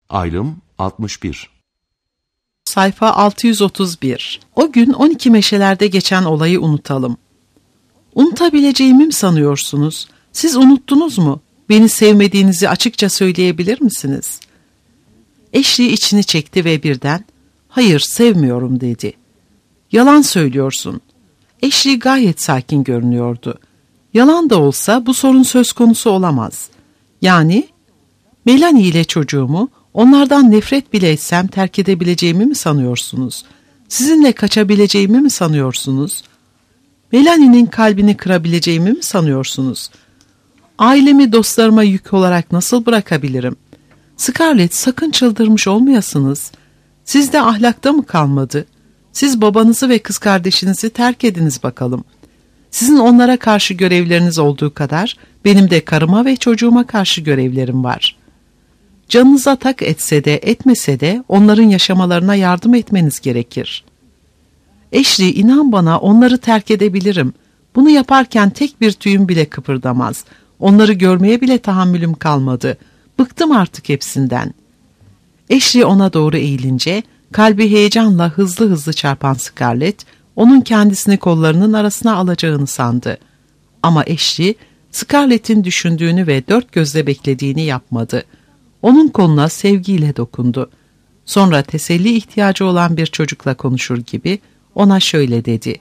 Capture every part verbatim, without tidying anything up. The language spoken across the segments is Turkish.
Ayrım altmış bir. Sayfa altı yüz otuz bir. O gün on iki meşelerde geçen olayı unutalım. Unutabileceğimi mi sanıyorsunuz? Siz unuttunuz mu? Beni sevmediğinizi açıkça söyleyebilir misiniz? Eşli içini çekti ve birden, hayır sevmiyorum dedi. Yalan söylüyorsun. Eşli gayet sakin görünüyordu. Yalan da olsa bu sorun söz konusu olamaz. Yani, Melanie ile çocuğumu onlardan nefret bile etsem terk edebileceğimi mi sanıyorsunuz? Sizinle kaçabileceğimi mi sanıyorsunuz? Melanie'nin kalbini kırabileceğimi mi sanıyorsunuz? Ailemi dostlarıma yük olarak nasıl bırakabilirim? Scarlett, sakın çıldırmış olmayasınız. Sizde ahlakta mı kalmadı? Siz babanızı ve kız kardeşinizi terk ediniz bakalım. Sizin onlara karşı görevleriniz olduğu kadar benim de karıma ve çocuğuma karşı görevlerim var. Canınıza tak etse de etmese de onların yaşamalarına yardım etmeniz gerekir. Eşli, inan bana, onları terk edebilirim. Bunu yaparken tek bir tüyüm bile kıpırdamaz. Onları görmeye bile tahammülüm kalmadı. Bıktım artık hepsinden. Eşli ona doğru eğilince kalbi heyecanla hızlı hızlı çarpan Scarlett onun kendisini kollarının arasına alacağını sandı. Ama Eşli Scarlett'in düşündüğünü ve dört gözle beklediğini yapmadı. Onun koluna sevgiyle dokundu. Sonra teselli ihtiyacı olan bir çocukla konuşur gibi ona şöyle dedi.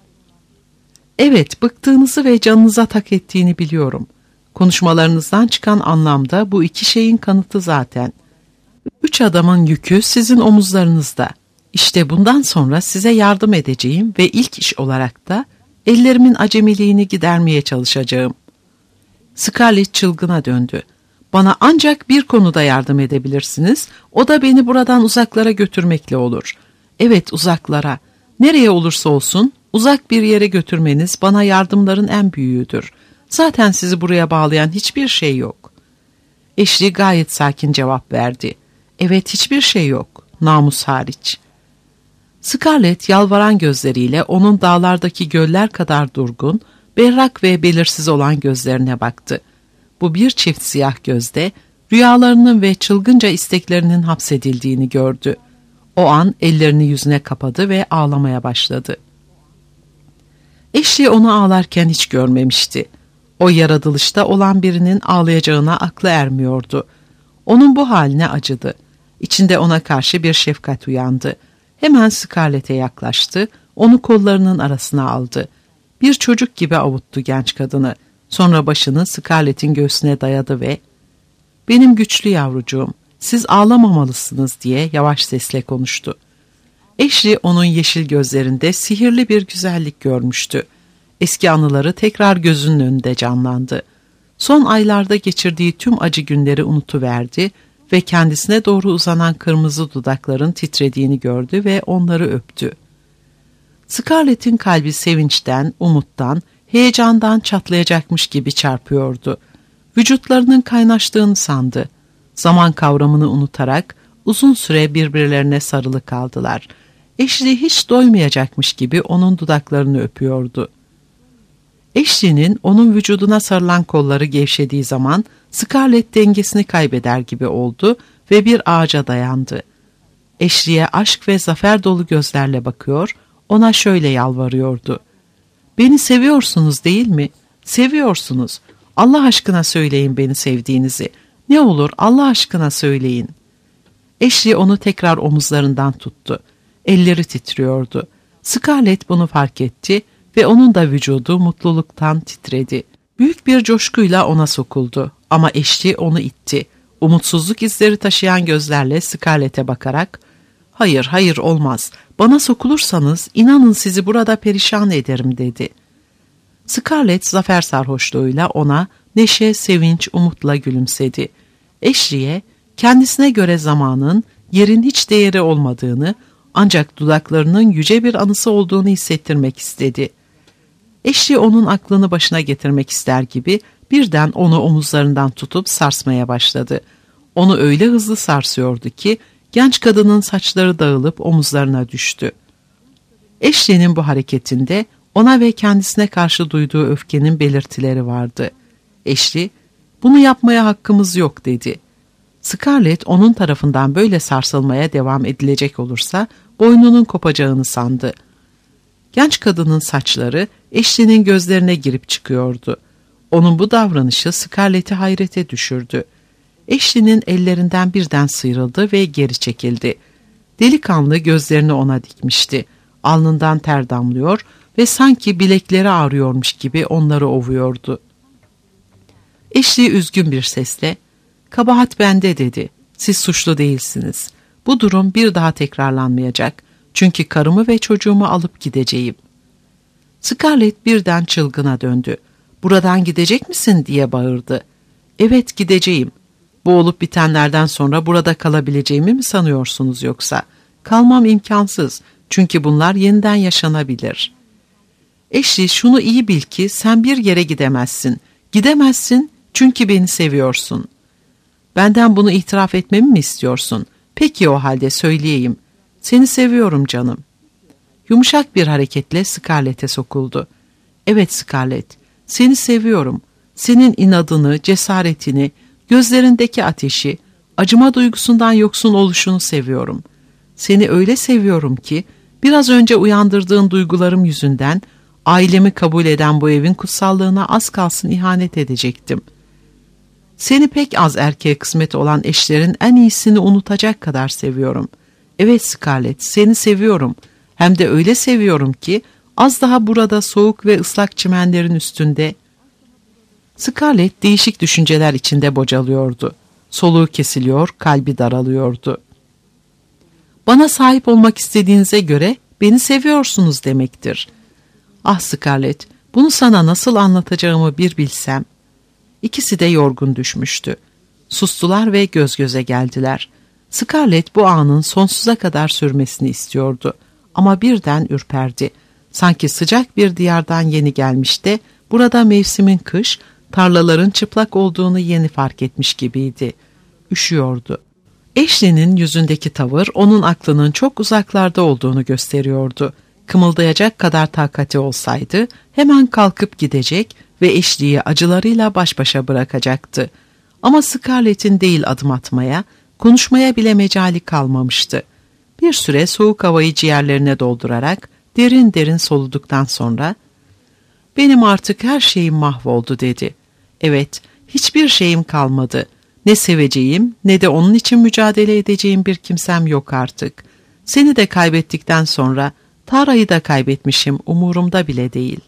Evet, bıktığınızı ve canınıza tak ettiğini biliyorum. Konuşmalarınızdan çıkan anlamda bu iki şeyin kanıtı zaten. Üç adamın yükü sizin omuzlarınızda. İşte bundan sonra size yardım edeceğim ve ilk iş olarak da ellerimin acemiliğini gidermeye çalışacağım. Scarlett çılgına döndü. Bana ancak bir konuda yardım edebilirsiniz, o da beni buradan uzaklara götürmekle olur. Evet, uzaklara. Nereye olursa olsun uzak bir yere götürmeniz bana yardımların en büyüğüdür. Zaten sizi buraya bağlayan hiçbir şey yok. Eşli gayet sakin cevap verdi. Evet, hiçbir şey yok, namus hariç. Scarlett yalvaran gözleriyle onun dağlardaki göller kadar durgun, berrak ve belirsiz olan gözlerine baktı. Bu bir çift siyah gözde rüyalarının ve çılgınca isteklerinin hapsedildiğini gördü. O an ellerini yüzüne kapadı ve ağlamaya başladı. Eşli onu ağlarken hiç görmemişti. O yaratılışta olan birinin ağlayacağına aklı ermiyordu. Onun bu haline acıdı. İçinde ona karşı bir şefkat uyandı. Hemen Scarlett'e yaklaştı, onu kollarının arasına aldı. Bir çocuk gibi avuttu genç kadını. Sonra başını Scarlett'in göğsüne dayadı ve ''Benim güçlü yavrucuğum, siz ağlamamalısınız.'' diye yavaş sesle konuştu. Eşli onun yeşil gözlerinde sihirli bir güzellik görmüştü. Eski anıları tekrar gözünün önünde canlandı. Son aylarda geçirdiği tüm acı günleri unutuverdi ve kendisine doğru uzanan kırmızı dudakların titrediğini gördü ve onları öptü. Scarlett'in kalbi sevinçten, umuttan, heyecandan çatlayacakmış gibi çarpıyordu. Vücutlarının kaynaştığını sandı. Zaman kavramını unutarak uzun süre birbirlerine sarılı kaldılar. Eşli hiç doymayacakmış gibi onun dudaklarını öpüyordu. Eşli'nin onun vücuduna sarılan kolları gevşediği zaman Scarlett dengesini kaybeder gibi oldu ve bir ağaca dayandı. Eşli'ye aşk ve zafer dolu gözlerle bakıyor, ona şöyle yalvarıyordu. ''Beni seviyorsunuz değil mi? Seviyorsunuz. Allah aşkına söyleyin beni sevdiğinizi. Ne olur Allah aşkına söyleyin.'' Eşli onu tekrar omuzlarından tuttu. Elleri titriyordu. Scarlett bunu fark etti ve onun da vücudu mutluluktan titredi. Büyük bir coşkuyla ona sokuldu ama Eşli onu itti. Umutsuzluk izleri taşıyan gözlerle Scarlett'e bakarak ''Hayır, hayır olmaz. Bana sokulursanız inanın sizi burada perişan ederim.'' dedi. Scarlett zafer sarhoşluğuyla ona neşe, sevinç, umutla gülümsedi. Eşli'ye kendisine göre zamanın, yerin hiç değeri olmadığını, ancak dudaklarının yüce bir anısı olduğunu hissettirmek istedi. Eşli onun aklını başına getirmek ister gibi birden onu omuzlarından tutup sarsmaya başladı. Onu öyle hızlı sarsıyordu ki genç kadının saçları dağılıp omuzlarına düştü. Eşli'nin bu hareketinde ona ve kendisine karşı duyduğu öfkenin belirtileri vardı. Eşli, ''Bunu yapmaya hakkımız yok.'' dedi. Scarlett onun tarafından böyle sarsılmaya devam edilecek olursa boynunun kopacağını sandı. Genç kadının saçları Ashley'nin gözlerine girip çıkıyordu. Onun bu davranışı Scarlett'i hayrete düşürdü. Ashley'nin ellerinden birden sıyrıldı ve geri çekildi. Delikanlı gözlerini ona dikmişti. Alnından ter damlıyor ve sanki bilekleri ağrıyormuş gibi onları ovuyordu. Ashley üzgün bir sesle, "Kabahat bende," dedi. "Siz suçlu değilsiniz. Bu durum bir daha tekrarlanmayacak. Çünkü karımı ve çocuğumu alıp gideceğim." Scarlett birden çılgına döndü. "Buradan gidecek misin?" diye bağırdı. "Evet, gideceğim. Bu olup bitenlerden sonra burada kalabileceğimi mi sanıyorsunuz yoksa? Kalmam imkansız. Çünkü bunlar yeniden yaşanabilir." "Ashley, şunu iyi bil ki sen bir yere gidemezsin. Gidemezsin çünkü beni seviyorsun." "Benden bunu itiraf etmemi mi istiyorsun? Peki o halde söyleyeyim. Seni seviyorum canım." Yumuşak bir hareketle Scarlett'e sokuldu. "Evet Scarlett, seni seviyorum. Senin inadını, cesaretini, gözlerindeki ateşi, acıma duygusundan yoksun oluşunu seviyorum. Seni öyle seviyorum ki biraz önce uyandırdığın duygularım yüzünden ailemi kabul eden bu evin kutsallığına az kalsın ihanet edecektim. Seni pek az erkeğe kısmet olan eşlerin en iyisini unutacak kadar seviyorum. Evet Scarlett, seni seviyorum. Hem de öyle seviyorum ki az daha burada soğuk ve ıslak çimenlerin üstünde..." Scarlett değişik düşünceler içinde bocalıyordu. Soluğu kesiliyor, kalbi daralıyordu. "Bana sahip olmak istediğinize göre beni seviyorsunuz demektir." "Ah Scarlett, bunu sana nasıl anlatacağımı bir bilsem." İkisi de yorgun düşmüştü. Sustular ve göz göze geldiler. Scarlett bu anın sonsuza kadar sürmesini istiyordu. Ama birden ürperdi. Sanki sıcak bir diyardan yeni gelmiş de burada mevsimin kış, tarlaların çıplak olduğunu yeni fark etmiş gibiydi. Üşüyordu. Ashley'nin yüzündeki tavır onun aklının çok uzaklarda olduğunu gösteriyordu. Kımıldayacak kadar takati olsaydı hemen kalkıp gidecek ve Ashley'i acılarıyla baş başa bırakacaktı. Ama Scarlett'in değil adım atmaya, konuşmaya bile mecali kalmamıştı. Bir süre soğuk havayı ciğerlerine doldurarak derin derin soluduktan sonra "Benim artık her şeyim mahvoldu," dedi. "Evet, hiçbir şeyim kalmadı. Ne seveceğim ne de onun için mücadele edeceğim bir kimsem yok artık. Seni de kaybettikten sonra Tara'yı da kaybetmişim, umurumda bile değil."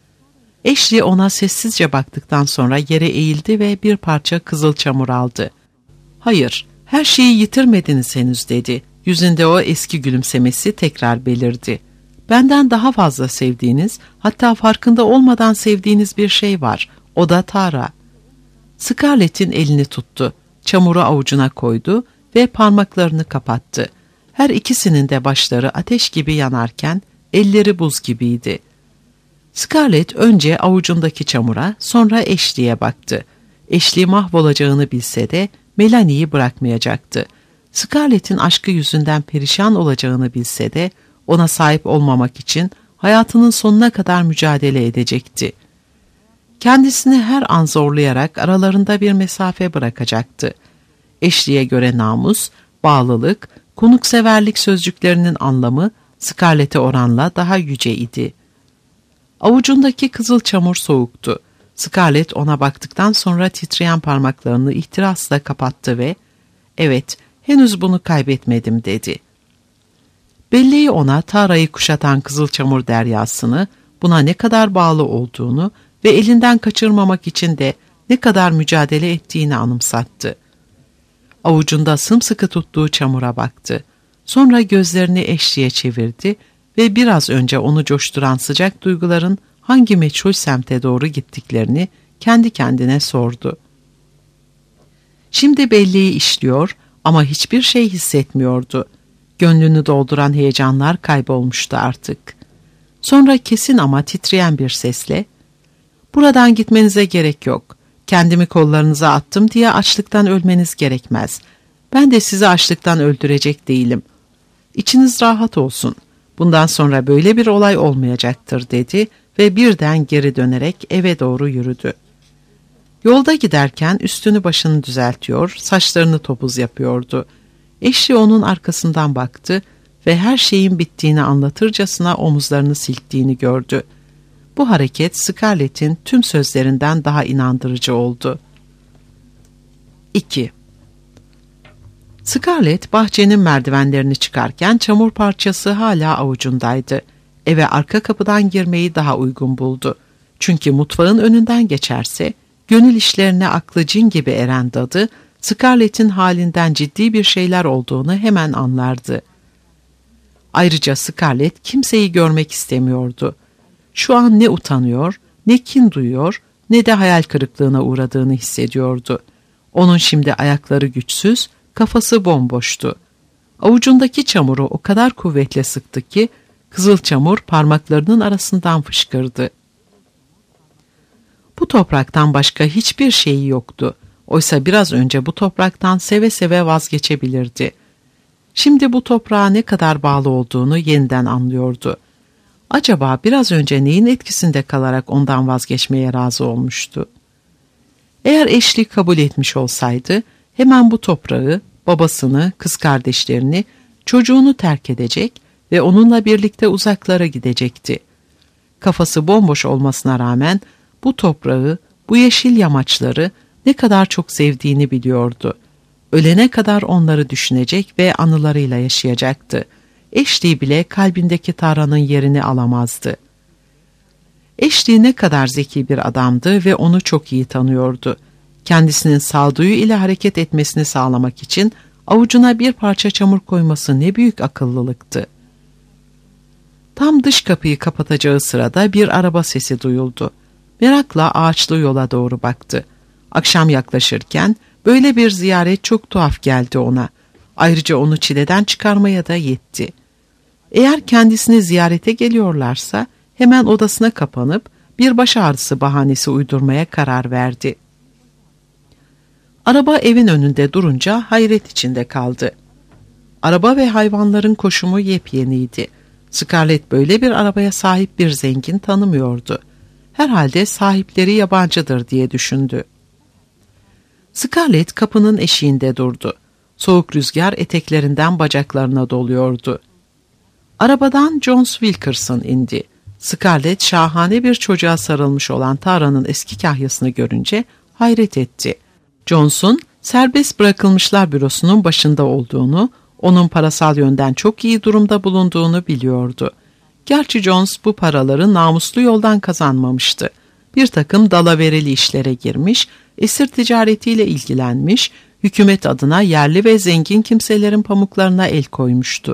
Ashley ona sessizce baktıktan sonra yere eğildi ve bir parça kızıl çamur aldı. "Hayır, her şeyi yitirmediniz henüz," dedi. Yüzünde o eski gülümsemesi tekrar belirdi. "Benden daha fazla sevdiğiniz, hatta farkında olmadan sevdiğiniz bir şey var. O da Tara." Scarlett'in elini tuttu. Çamuru avucuna koydu ve parmaklarını kapattı. Her ikisinin de başları ateş gibi yanarken elleri buz gibiydi. Scarlett önce avucundaki çamura, sonra Ashley'e baktı. Ashley mahvolacağını bilse de Melanie'yi bırakmayacaktı. Scarlett'in aşkı yüzünden perişan olacağını bilse de ona sahip olmamak için hayatının sonuna kadar mücadele edecekti. Kendisini her an zorlayarak aralarında bir mesafe bırakacaktı. Ashley'e göre namus, bağlılık, konukseverlik sözcüklerinin anlamı Scarlett'e oranla daha yüce idi. Avucundaki kızıl çamur soğuktu. Scarlett ona baktıktan sonra titreyen parmaklarını ihtirasla kapattı ve "Evet, henüz bunu kaybetmedim," dedi. Belleği ona Tara'yı kuşatan kızıl çamur deryasını, buna ne kadar bağlı olduğunu ve elinden kaçırmamak için de ne kadar mücadele ettiğini anımsattı. Avucunda sımsıkı tuttuğu çamura baktı. Sonra gözlerini Ashley'e çevirdi ve biraz önce onu coşturan sıcak duyguların hangi meçhul semte doğru gittiklerini kendi kendine sordu. Şimdi belleği işliyor ama hiçbir şey hissetmiyordu. Gönlünü dolduran heyecanlar kaybolmuştu artık. Sonra kesin ama titreyen bir sesle, "Buradan gitmenize gerek yok. Kendimi kollarınıza attım diye açlıktan ölmeniz gerekmez. Ben de sizi açlıktan öldürecek değilim. İçiniz rahat olsun. Bundan sonra böyle bir olay olmayacaktır," dedi ve birden geri dönerek eve doğru yürüdü. Yolda giderken üstünü başını düzeltiyor, saçlarını topuz yapıyordu. Eşi onun arkasından baktı ve her şeyin bittiğini anlatırcasına omuzlarını silktiğini gördü. Bu hareket Scarlett'in tüm sözlerinden daha inandırıcı oldu. iki. Scarlett bahçenin merdivenlerini çıkarken çamur parçası hala avucundaydı. Eve arka kapıdan girmeyi daha uygun buldu. Çünkü mutfağın önünden geçerse, gönül işlerine aklı cin gibi eren dadı, Scarlett'in halinden ciddi bir şeyler olduğunu hemen anlardı. Ayrıca Scarlett kimseyi görmek istemiyordu. Şu an ne utanıyor, ne kin duyuyor, ne de hayal kırıklığına uğradığını hissediyordu. Onun şimdi ayakları güçsüz, kafası bomboştu. Avucundaki çamuru o kadar kuvvetle sıktı ki, kızıl çamur parmaklarının arasından fışkırdı. Bu topraktan başka hiçbir şeyi yoktu. Oysa biraz önce bu topraktan seve seve vazgeçebilirdi. Şimdi bu toprağa ne kadar bağlı olduğunu yeniden anlıyordu. Acaba biraz önce neyin etkisinde kalarak ondan vazgeçmeye razı olmuştu? Eğer eşlik kabul etmiş olsaydı, hemen bu toprağı, babasını, kız kardeşlerini, çocuğunu terk edecek ve onunla birlikte uzaklara gidecekti. Kafası bomboş olmasına rağmen bu toprağı, bu yeşil yamaçları ne kadar çok sevdiğini biliyordu. Ölene kadar onları düşünecek ve anılarıyla yaşayacaktı. Ashley bile kalbindeki Tara'nın yerini alamazdı. Ashley ne kadar zeki bir adamdı ve onu çok iyi tanıyordu. Kendisinin sağduyu ile hareket etmesini sağlamak için avucuna bir parça çamur koyması ne büyük akıllılıktı. Tam dış kapıyı kapatacağı sırada bir araba sesi duyuldu. Merakla ağaçlı yola doğru baktı. Akşam yaklaşırken böyle bir ziyaret çok tuhaf geldi ona. Ayrıca onu çileden çıkarmaya da yetti. Eğer kendisini ziyarete geliyorlarsa hemen odasına kapanıp bir baş ağrısı bahanesi uydurmaya karar verdi. Araba evin önünde durunca hayret içinde kaldı. Araba ve hayvanların koşumu yepyeniydi. Scarlett böyle bir arabaya sahip bir zengin tanımıyordu. Herhalde sahipleri yabancıdır diye düşündü. Scarlett kapının eşiğinde durdu. Soğuk rüzgar eteklerinden bacaklarına doluyordu. Arabadan Jones Wilkerson indi. Scarlett şahane bir çocuğa sarılmış olan Tara'nın eski kahyasını görünce hayret etti. Jones'un serbest bırakılmışlar bürosunun başında olduğunu, onun parasal yönden çok iyi durumda bulunduğunu biliyordu. Gerçi Jones bu paraları namuslu yoldan kazanmamıştı. Bir takım dalavereli işlere girmiş, esir ticaretiyle ilgilenmiş, hükümet adına yerli ve zengin kimselerin pamuklarına el koymuştu.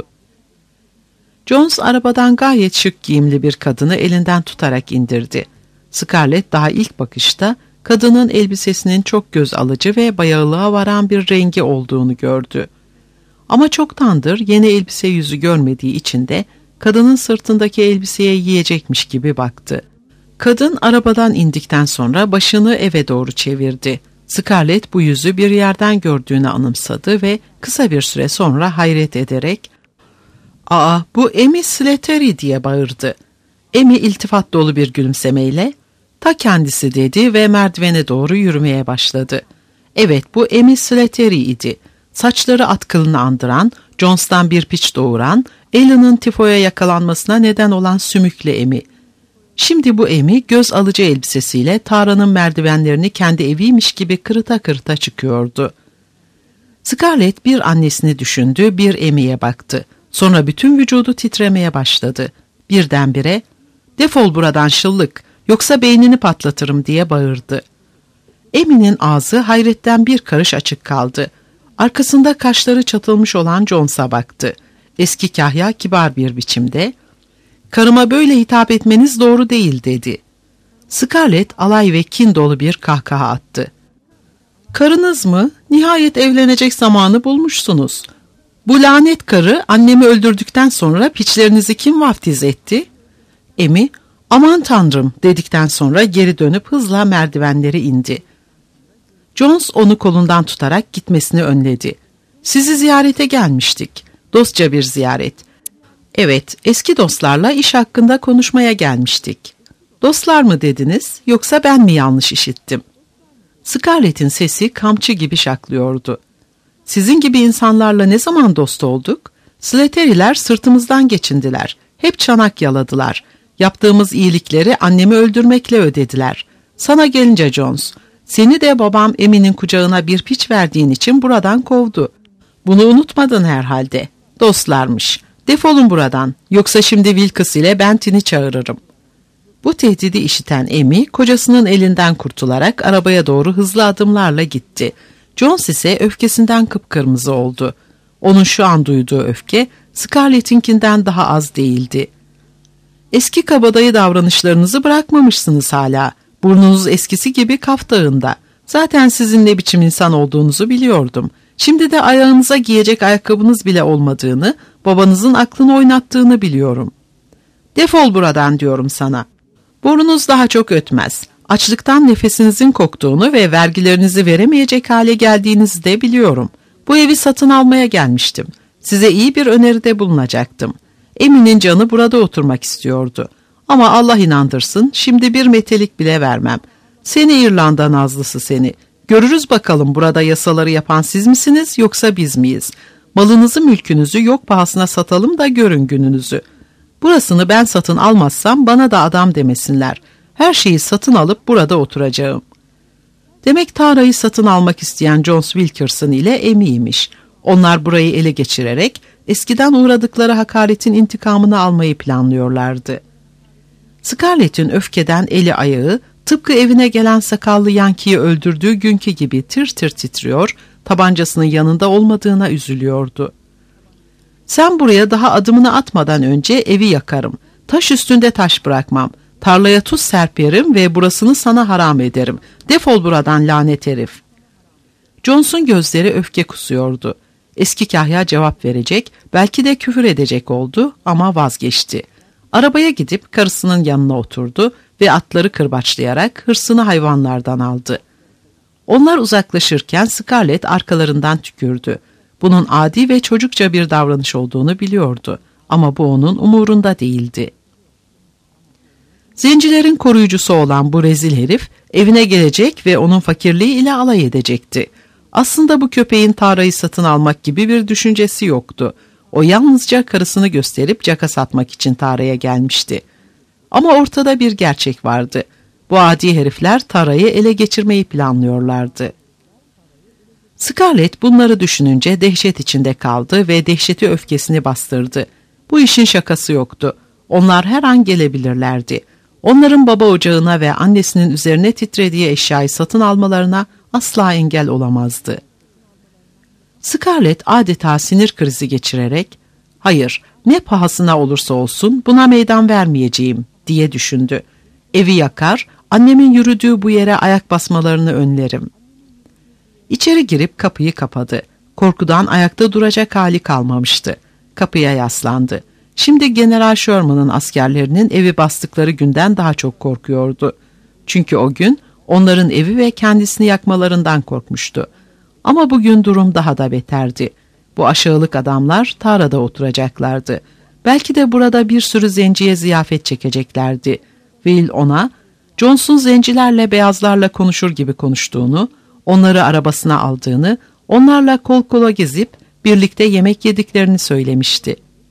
Jones arabadan gayet şık giyimli bir kadını elinden tutarak indirdi. Scarlett daha ilk bakışta kadının elbisesinin çok göz alıcı ve bayağılığa varan bir rengi olduğunu gördü. Ama çoktandır yeni elbise yüzü görmediği için de kadının sırtındaki elbiseye yiyecekmiş gibi baktı. Kadın arabadan indikten sonra başını eve doğru çevirdi. Scarlett bu yüzü bir yerden gördüğünü anımsadı ve kısa bir süre sonra hayret ederek "Aa, bu Amy Slattery" diye bağırdı. Amy iltifat dolu bir gülümsemeyle "Ta kendisi" dedi ve merdivene doğru yürümeye başladı. Evet, bu Amy Slattery idi. Saçları at kılını andıran, Jones'tan bir piç doğuran, Ellen'ın tifoya yakalanmasına neden olan sümüklü Amy. Şimdi bu Amy göz alıcı elbisesiyle Tara'nın merdivenlerini kendi eviymiş gibi kırıta kırıta çıkıyordu. Scarlett bir annesini düşündü, bir Amy'ye baktı. Sonra bütün vücudu titremeye başladı. Birdenbire "Defol buradan şıllık, yoksa beynini patlatırım" diye bağırdı. Amy'nin ağzı hayretten bir karış açık kaldı. Arkasında kaşları çatılmış olan Jones'a baktı. Eski kahya kibar bir biçimde "Karıma böyle hitap etmeniz doğru değil" dedi. Scarlett alay ve kin dolu bir kahkaha attı. "Karınız mı? Nihayet evlenecek zamanı bulmuşsunuz. Bu lanet karı annemi öldürdükten sonra piçlerinizi kim vaftiz etti?" Amy, "Aman tanrım" dedikten sonra geri dönüp hızla merdivenleri indi. Jones onu kolundan tutarak gitmesini önledi. "Sizi ziyarete gelmiştik. Dostça bir ziyaret. Evet, eski dostlarla iş hakkında konuşmaya gelmiştik." "Dostlar mı dediniz, yoksa ben mi yanlış işittim?" Scarlett'in sesi kamçı gibi şaklıyordu. Sizin gibi insanlarla ne zaman dost olduk? Slattery'ler sırtımızdan geçindiler. Hep çanak yaladılar. Yaptığımız iyilikleri annemi öldürmekle ödediler. Sana gelince Jones, seni de babam Emmy'nin kucağına bir piç verdiğin için buradan kovdu. Bunu unutmadın herhalde. Dostlarmış. Defolun buradan. Yoksa şimdi Wilkes ile Bentin'i çağırırım. Bu tehdidi işiten Emmy, kocasının elinden kurtularak arabaya doğru hızlı adımlarla gitti. Jones ise öfkesinden kıpkırmızı oldu. Onun şu an duyduğu öfke, Scarlett'inkinden daha az değildi. Eski kabadayı davranışlarınızı bırakmamışsınız hala. Burnunuz eskisi gibi kaftağında. Zaten sizin ne biçim insan olduğunuzu biliyordum. Şimdi de ayağınıza giyecek ayakkabınız bile olmadığını, babanızın aklını oynattığını biliyorum. Defol buradan diyorum sana. Burnunuz daha çok ötmez. Açlıktan nefesinizin koktuğunu ve vergilerinizi veremeyecek hale geldiğinizi de biliyorum. Bu evi satın almaya gelmiştim. Size iyi bir öneride bulunacaktım. Emmy'nin canı burada oturmak istiyordu. Ama Allah inandırsın, şimdi bir metelik bile vermem. Seni İrlanda nazlısı seni. Görürüz bakalım burada yasaları yapan siz misiniz yoksa biz miyiz? Malınızı mülkünüzü yok pahasına satalım da görün gününüzü. Burasını ben satın almazsam bana da adam demesinler. Her şeyi satın alıp burada oturacağım. Demek Tara'yı satın almak isteyen Jones Wilkerson ile Emmy'ymiş. Onlar burayı ele geçirerek eskiden uğradıkları hakaretin intikamını almayı planlıyorlardı. Scarlett'in öfkeden eli ayağı tıpkı evine gelen sakallı Yankee'yi öldürdüğü günkü gibi tir tir titriyor, tabancasının yanında olmadığına üzülüyordu. Sen buraya daha adımını atmadan önce evi yakarım. Taş üstünde taş bırakmam. Tarlaya tuz serperim ve burasını sana haram ederim. Defol buradan lanet herif. Jones'un gözleri öfke kusuyordu. Eski kahya cevap verecek, belki de küfür edecek oldu ama vazgeçti. Arabaya gidip karısının yanına oturdu ve atları kırbaçlayarak hırsını hayvanlardan aldı. Onlar uzaklaşırken Scarlett arkalarından tükürdü. Bunun adi ve çocukça bir davranış olduğunu biliyordu ama bu onun umurunda değildi. Zencilerin koruyucusu olan bu rezil herif evine gelecek ve onun fakirliği ile alay edecekti. Aslında bu köpeğin Tara'yı satın almak gibi bir düşüncesi yoktu. O yalnızca karısını gösterip caka satmak için Tara'ya gelmişti. Ama ortada bir gerçek vardı. Bu adi herifler Tara'yı ele geçirmeyi planlıyorlardı. Scarlett bunları düşününce dehşet içinde kaldı ve dehşeti öfkesini bastırdı. Bu işin şakası yoktu. Onlar her an gelebilirlerdi. Onların baba ocağına ve annesinin üzerine titrediği eşyayı satın almalarına asla engel olamazdı. Scarlett adeta sinir krizi geçirerek, "Hayır, ne pahasına olursa olsun buna meydan vermeyeceğim," diye düşündü. "Evi yakar, annemin yürüdüğü bu yere ayak basmalarını önlerim." İçeri girip kapıyı kapadı. Korkudan ayakta duracak hali kalmamıştı. Kapıya yaslandı. Şimdi General Sherman'ın askerlerinin evi bastıkları günden daha çok korkuyordu. Çünkü o gün onların evi ve kendisini yakmalarından korkmuştu. Ama bugün durum daha da beterdi. Bu aşağılık adamlar Tara'da oturacaklardı. Belki de burada bir sürü zenciye ziyafet çekeceklerdi. Will ona, Jones'un zencilerle beyazlarla konuşur gibi konuştuğunu, onları arabasına aldığını, onlarla kol kola gezip birlikte yemek yediklerini söylemişti.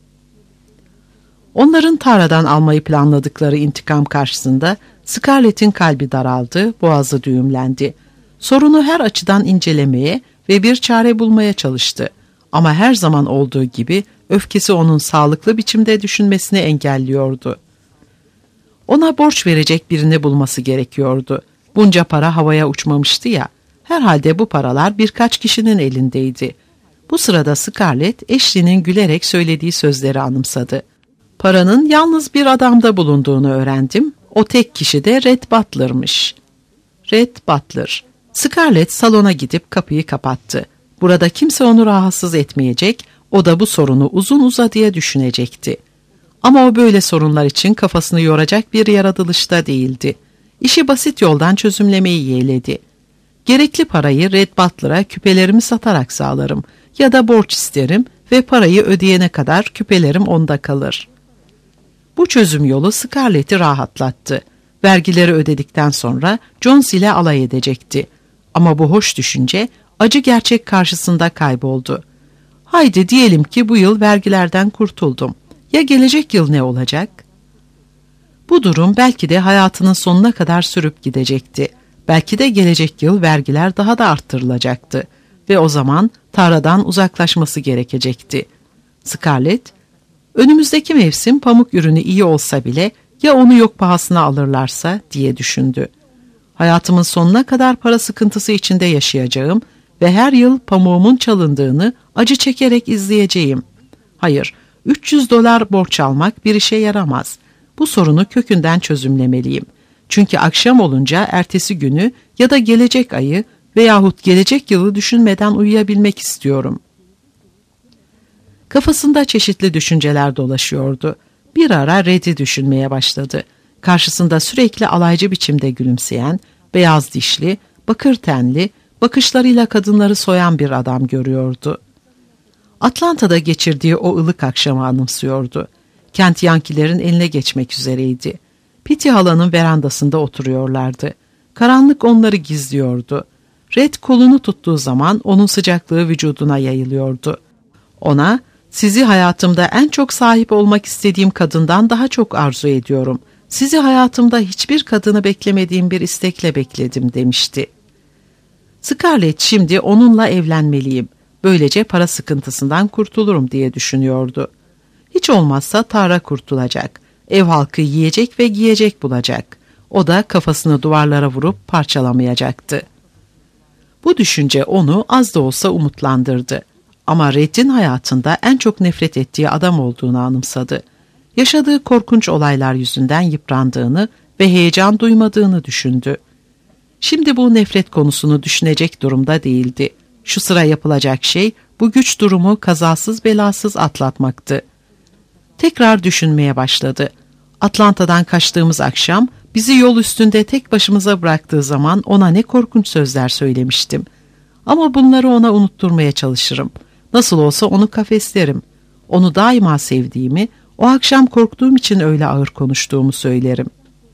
Onların Tara'dan almayı planladıkları intikam karşısında Scarlett'in kalbi daraldı, boğazı düğümlendi. Sorunu her açıdan incelemeye ve bir çare bulmaya çalıştı. Ama her zaman olduğu gibi öfkesi onun sağlıklı biçimde düşünmesini engelliyordu. Ona borç verecek birini bulması gerekiyordu. Bunca para havaya uçmamıştı ya. Herhalde bu paralar birkaç kişinin elindeydi. Bu sırada Scarlett, Ashley'nin gülerek söylediği sözleri anımsadı. Paranın yalnız bir adamda bulunduğunu öğrendim. O tek kişi de Red Butler'mış. Red Butler. Scarlett salona gidip kapıyı kapattı. Burada kimse onu rahatsız etmeyecek, o da bu sorunu uzun uzadıya düşünecekti. Ama o böyle sorunlar için kafasını yoracak bir yaratılışta değildi. İşi basit yoldan çözümlemeyi yeğledi. Gerekli parayı Red Butler'a küpelerimi satarak sağlarım ya da borç isterim ve parayı ödeyene kadar küpelerim onda kalır. Bu çözüm yolu Scarlett'i rahatlattı. Vergileri ödedikten sonra Jones ile alay edecekti. Ama bu hoş düşünce acı gerçek karşısında kayboldu. Haydi diyelim ki bu yıl vergilerden kurtuldum. Ya gelecek yıl ne olacak? Bu durum belki de hayatının sonuna kadar sürüp gidecekti. Belki de gelecek yıl vergiler daha da arttırılacaktı. Ve o zaman tarladan uzaklaşması gerekecekti. Scarlett, önümüzdeki mevsim pamuk ürünü iyi olsa bile ya onu yok pahasına alırlarsa diye düşündü. Hayatımın sonuna kadar para sıkıntısı içinde yaşayacağım ve her yıl pamuğumun çalındığını acı çekerek izleyeceğim. Hayır, üç yüz dolar borç almak bir işe yaramaz. Bu sorunu kökünden çözümlemeliyim. Çünkü akşam olunca ertesi günü ya da gelecek ayı veyahut gelecek yılı düşünmeden uyuyabilmek istiyorum. Kafasında çeşitli düşünceler dolaşıyordu. Bir ara Red'i düşünmeye başladı. Karşısında sürekli alaycı biçimde gülümseyen, beyaz dişli, bakır tenli, bakışlarıyla kadınları soyan bir adam görüyordu. Atlanta'da geçirdiği o ılık akşamı anımsıyordu. Kent Yankilerin eline geçmek üzereydi. Pitty halanın verandasında oturuyorlardı. Karanlık onları gizliyordu. Red kolunu tuttuğu zaman onun sıcaklığı vücuduna yayılıyordu. Ona, sizi hayatımda en çok sahip olmak istediğim kadından daha çok arzu ediyorum. Sizi hayatımda hiçbir kadını beklemediğim bir istekle bekledim demişti. Scarlett şimdi onunla evlenmeliyim. Böylece para sıkıntısından kurtulurum diye düşünüyordu. Hiç olmazsa Tara kurtulacak. Ev halkı yiyecek ve giyecek bulacak. O da kafasını duvarlara vurup parçalamayacaktı. Bu düşünce onu az da olsa umutlandırdı. Ama Red'in hayatında en çok nefret ettiği adam olduğunu anımsadı. Yaşadığı korkunç olaylar yüzünden yıprandığını ve heyecan duymadığını düşündü. Şimdi bu nefret konusunu düşünecek durumda değildi. Şu sıra yapılacak şey bu güç durumu kazasız belasız atlatmaktı. Tekrar düşünmeye başladı. Atlanta'dan kaçtığımız akşam bizi yol üstünde tek başımıza bıraktığı zaman ona ne korkunç sözler söylemiştim. Ama bunları ona unutturmaya çalışırım. Nasıl olsa onu kafeslerim. Onu daima sevdiğimi, o akşam korktuğum için öyle ağır konuştuğumu söylerim.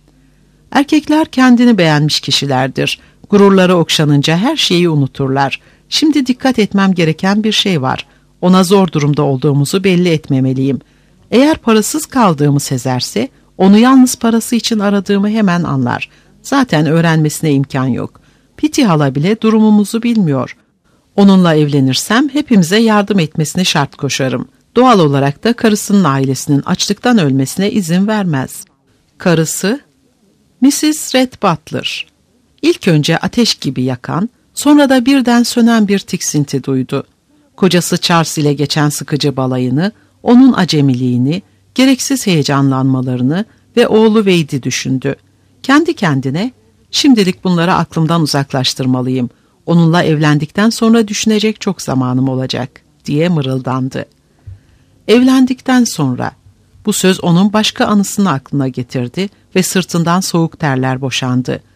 Erkekler kendini beğenmiş kişilerdir. Gururları okşanınca her şeyi unuturlar. Şimdi dikkat etmem gereken bir şey var. Ona zor durumda olduğumuzu belli etmemeliyim. Eğer parasız kaldığımı sezerse, onu yalnız parası için aradığımı hemen anlar. Zaten öğrenmesine imkan yok. Pitty hala bile durumumuzu bilmiyor. Onunla evlenirsem hepimize yardım etmesini şart koşarım. Doğal olarak da karısının ailesinin açlıktan ölmesine izin vermez. Karısı, missus Red Butler. İlk önce ateş gibi yakan, sonra da birden sönen bir tiksinti duydu. Kocası Charles ile geçen sıkıcı balayını, onun acemiliğini, gereksiz heyecanlanmalarını ve oğlu Wade'i düşündü. Kendi kendine, şimdilik bunları aklımdan uzaklaştırmalıyım. Onunla evlendikten sonra düşünecek çok zamanım olacak, diye mırıldandı. Evlendikten sonra, bu söz onun başka anısını aklına getirdi ve sırtından soğuk terler boşandı.